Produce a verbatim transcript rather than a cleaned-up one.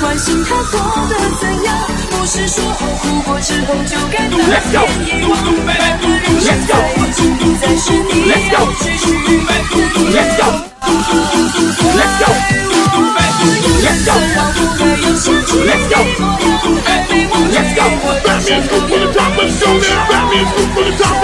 关心他过得怎样，不是说好哭过之后就该当天意忘。他的人生在我心里，才是你要追寻的理由。Let's go! Let's go! Let's go! Batman's good for the top, let's go now! Batman's good for the top!